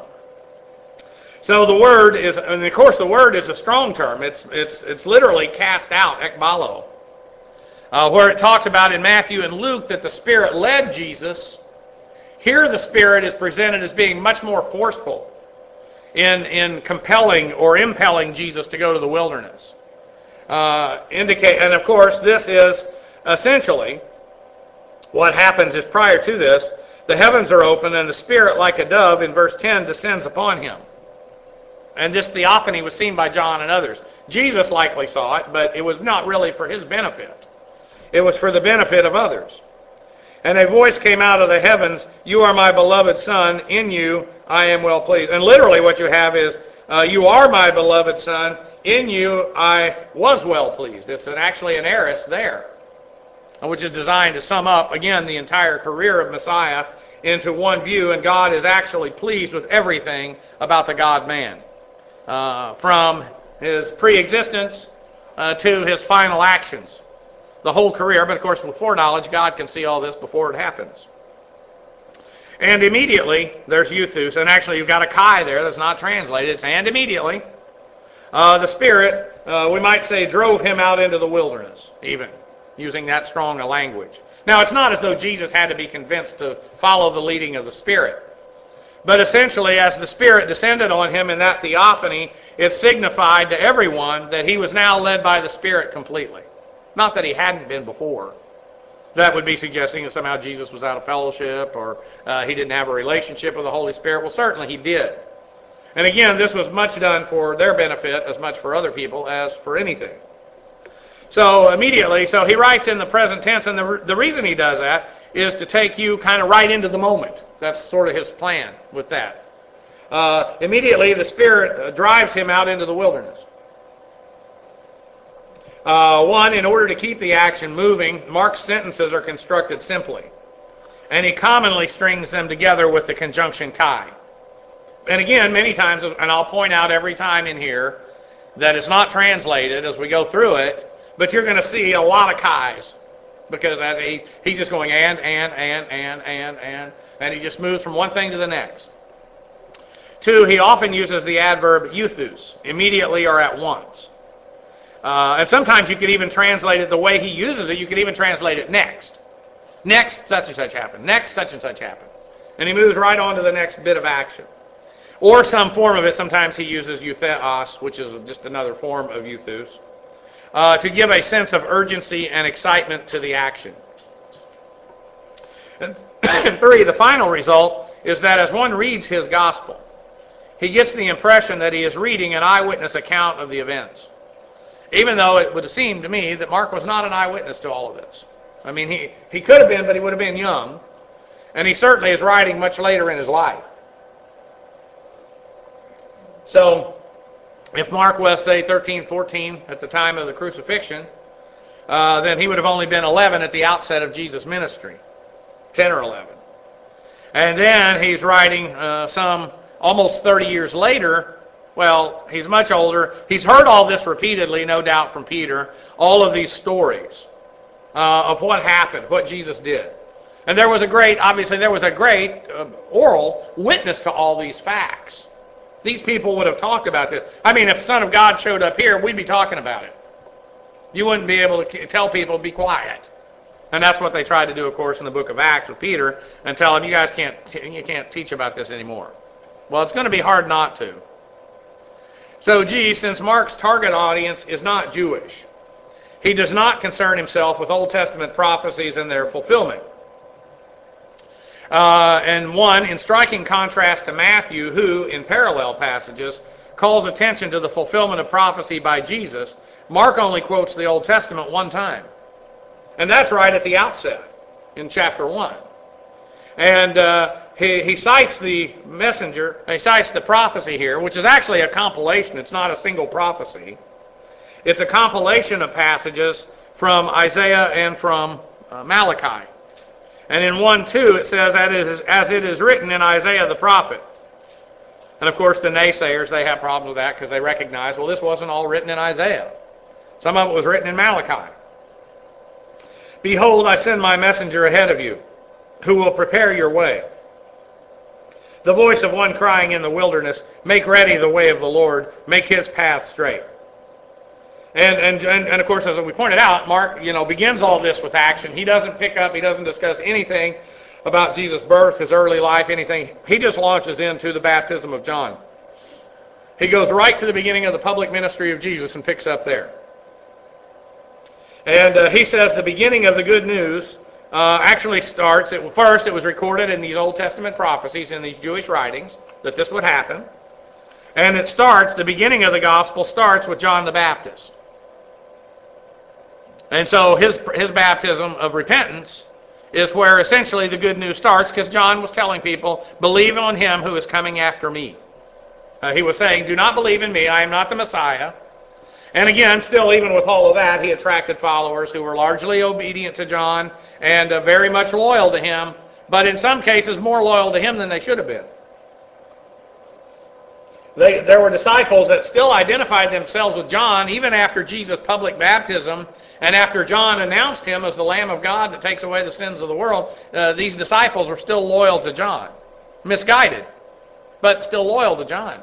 So the word is, and of course the word is a strong term. It's it's it's literally cast out, ekbalo. Uh, where it talks about in Matthew and Luke that the Spirit led Jesus, here the Spirit is presented as being much more forceful in, in compelling or impelling Jesus to go to the wilderness. Uh, indicate, and of course this is essentially what happens is prior to this, the heavens are open and the Spirit like a dove in verse ten descends upon him. And this theophany was seen by John and others. Jesus likely saw it, but it was not really for his benefit. It was for the benefit of others. And a voice came out of the heavens, "You are my beloved Son, in you I am well pleased." And literally what you have is, uh, "You are my beloved Son, in you I was well pleased." It's an, actually an aorist there, which is designed to sum up, again, the entire career of Messiah into one view, and God is actually pleased with everything about the God-man. Uh, from his pre-existence uh, to his final actions. The whole career, but of course with foreknowledge, God can see all this before it happens. And immediately, there's euthus, and actually you've got a chi there that's not translated. It's and immediately. Uh, the Spirit, uh, we might say, drove him out into the wilderness, even, using that strong a language. Now, it's not as though Jesus had to be convinced to follow the leading of the Spirit. But essentially, as the Spirit descended on him in that theophany, it signified to everyone that he was now led by the Spirit completely. Not that he hadn't been before. That would be suggesting that somehow Jesus was out of fellowship or uh, he didn't have a relationship with the Holy Spirit. Well, certainly he did. And again, this was much done for their benefit as much for other people as for anything. So immediately, so he writes in the present tense, and the, the reason he does that is to take you kind of right into the moment. That's sort of his plan with that. Uh, immediately, the Spirit uh, drives him out into the wilderness. Uh, one, in order to keep the action moving, Mark's sentences are constructed simply. And he commonly strings them together with the conjunction chi. And again, many times, and I'll point out every time in here, that it's not translated as we go through it, but you're going to see a lot of chi's. Because as he, he's just going and, and, and, and, and, and, and he just moves from one thing to the next. Two, he often uses the adverb euthus, immediately or at once. Uh, and sometimes you could even translate it the way he uses it, you could even translate it next. Next, such and such happened. Next, such and such happened. And he moves right on to the next bit of action. Or some form of it. Sometimes he uses eutheos, which is just another form of euthus, uh, to give a sense of urgency and excitement to the action. And three, the final result is that as one reads his gospel, he gets the impression that he is reading an eyewitness account of the events. Even though it would have seemed to me that Mark was not an eyewitness to all of this. I mean, he, he could have been, but he would have been young. And he certainly is writing much later in his life. So, if Mark was, say, thirteen, fourteen at the time of the crucifixion, uh, then he would have only been eleven at the outset of Jesus' ministry. ten or eleven. And then he's writing uh, some almost thirty years later. Well, he's much older. He's heard all this repeatedly, no doubt, from Peter. All of these stories uh, of what happened, what Jesus did. And there was a great, obviously there was a great uh, oral witness to all these facts. These people would have talked about this. I mean, if the Son of God showed up here, we'd be talking about it. You wouldn't be able to tell people, be quiet. And that's what they tried to do, of course, in the book of Acts with Peter, and tell him, you guys can't, you can't teach about this anymore. Well, it's going to be hard not to. So, gee, since Mark's target audience is not Jewish, he does not concern himself with Old Testament prophecies and their fulfillment. Uh, and one, in striking contrast to Matthew, who, in parallel passages, calls attention to the fulfillment of prophecy by Jesus, Mark only quotes the Old Testament one time. And that's right at the outset, in chapter one. And uh, he, he cites the messenger, he cites the prophecy here, which is actually a compilation. It's not a single prophecy. It's a compilation of passages from Isaiah and from uh, Malachi. And in one two, it says, as it is written in Isaiah the prophet. And of course, the naysayers, they have problems with that because they recognize, well, this wasn't all written in Isaiah. Some of it was written in Malachi. Behold, I send my messenger ahead of you, who will prepare your way. The voice of one crying in the wilderness, make ready the way of the Lord, make his path straight. And, and, and, and of course, as we pointed out, Mark, you know, begins all this with action. He doesn't pick up, he doesn't discuss anything about Jesus' birth, his early life, anything. He just launches into the baptism of John. He goes right to the beginning of the public ministry of Jesus and picks up there. And uh, he says the beginning of the good news uh, actually starts, it, first it was recorded in these Old Testament prophecies, in these Jewish writings, that this would happen. And it starts, the beginning of the gospel starts with John the Baptist. And so his his baptism of repentance is where essentially the good news starts, because John was telling people, believe on him who is coming after me. Uh, he was saying, do not believe in me, I am not the Messiah. And again, still even with all of that, he attracted followers who were largely obedient to John and uh, very much loyal to him, but in some cases more loyal to him than they should have been. They, there were disciples that still identified themselves with John even after Jesus' public baptism and after John announced him as the Lamb of God that takes away the sins of the world. Uh, these disciples were still loyal to John. Misguided, but still loyal to John.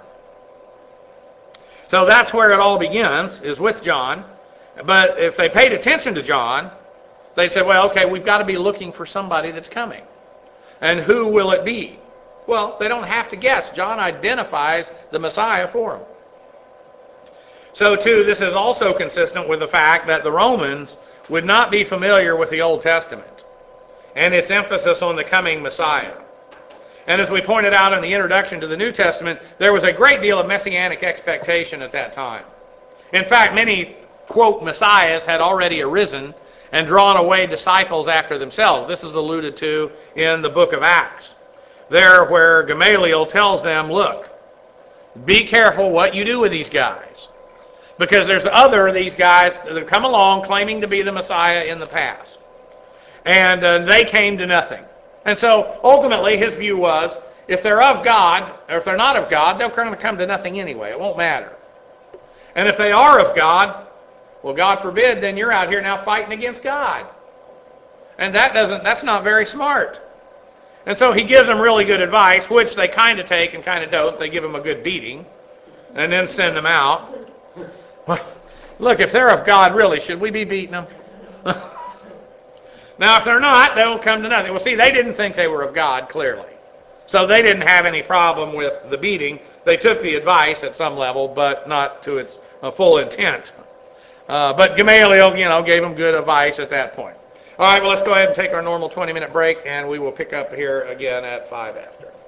So that's where it all begins, is with John. But if they paid attention to John, they said, well, okay, we've got to be looking for somebody that's coming. And who will it be? Well, they don't have to guess. John identifies the Messiah for them. So, too, this is also consistent with the fact that the Romans would not be familiar with the Old Testament and its emphasis on the coming Messiah. And as we pointed out in the introduction to the New Testament, there was a great deal of messianic expectation at that time. In fact, many, quote, messiahs had already arisen and drawn away disciples after themselves. This is alluded to in the book of Acts. There where Gamaliel tells them, look, be careful what you do with these guys. Because there's other of these guys that have come along claiming to be the Messiah in the past. And uh, they came to nothing. And so ultimately his view was, if they're of God, or if they're not of God, they're going to come to nothing anyway. It won't matter. And if they are of God, well, God forbid, then you're out here now fighting against God. And that doesn't, that's not very smart. And so he gives them really good advice, which they kind of take and kind of don't. They give them a good beating and then send them out. Well, look, if they're of God, really, should we be beating them? Now, if they're not, they'll come to nothing. Well, see, they didn't think they were of God, clearly. So they didn't have any problem with the beating. They took the advice at some level, but not to its uh, full intent. Uh, but Gamaliel, you know, gave them good advice at that point. All right, well, let's go ahead and take our normal twenty-minute break, and we will pick up here again at five after.